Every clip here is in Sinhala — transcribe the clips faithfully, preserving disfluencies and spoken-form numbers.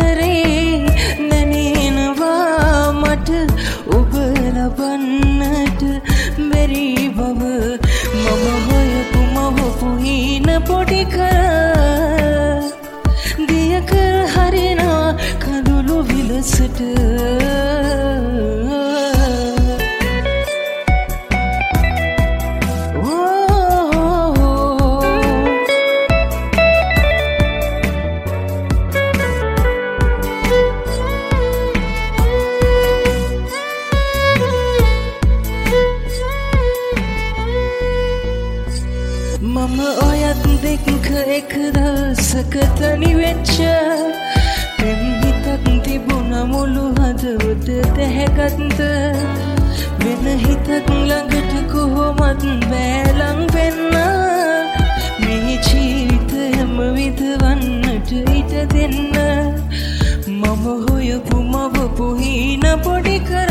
ආදරේ නැනෙනවා මට ඔබ ලබන්නට බැරි බව මම හොයපු මවපු හීන පොඩි කර දිය කර හරිනා කඳුළු විලසට මම ඔයත් දෙක එක දවසක තනි වෙච්ච පෙම් හිතක් තිබුණ මුළු හදවත දැහැගත්ත වෙන හිතක් ළඟට කොහොමත් බෑලං වෙන්න මේ ජීවිතයම විඳවන්නට ඉඩ දෙන්න මම හොයපු මවපු හීන පොඩි කර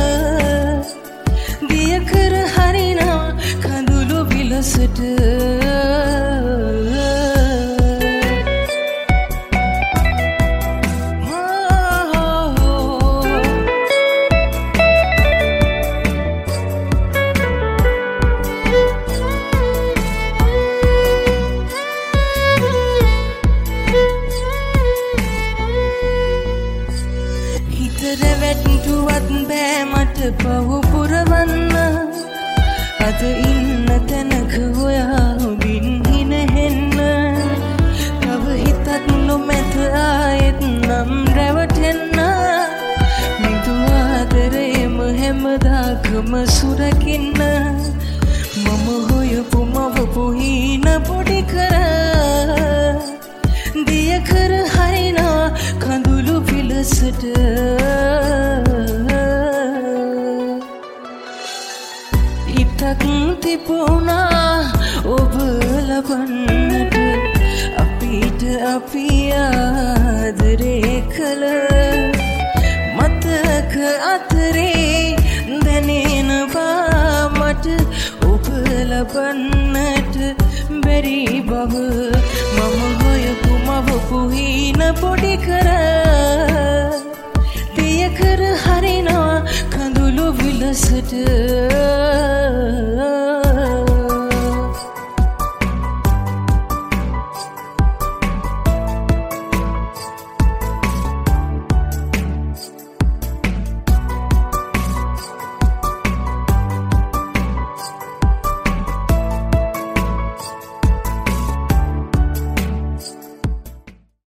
දිය කර හරිනා කඳුළු විලසට රැවැට්ටුවත් බෑ මට පහු පුරවන්න අද ඉන්න තැනක ඔයා හොඳින් හිනහෙන්න තව හිතක් නොමැත ආයෙත් නම් රැවටෙන්න මිදු ආදරේම හැමදාකම සුරකින්න මම හොයපු මවපු හීන පොඩි කර දිය කර හරිනා කඳුළු විලසට හිතක් තිබුණා ඔබ ලබන්නට අපිට අපි ආදරේ කළ මතක අතරේ දැනෙනවා මට ඔබ ලබන්නට බැරි බව මම හොයපු මවපු හීන පොඩි කර දිය කර හරිනා කඳුළු විලසට